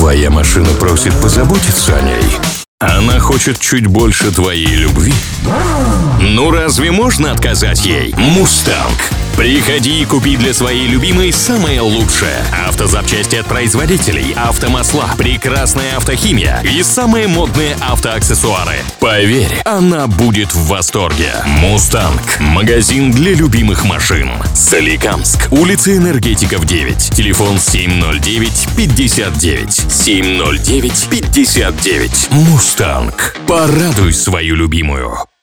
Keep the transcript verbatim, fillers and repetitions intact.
Твоя машина просит позаботиться о ней. Она хочет чуть больше твоей любви. Ну разве можно отказать ей? «Мустанг». Приходи и купи для своей любимой самое лучшее. Автозапчасти от производителей, автомасла, прекрасная автохимия и самые модные автоаксессуары. Поверь, она будет в восторге. «Мустанг» – магазин для любимых машин. Соликамск, улица Энергетиков, девять. Телефон семь ноль девять пятьдесят девять. семь ноль девять пятьдесят девять. «Мустанг». Порадуй свою любимую.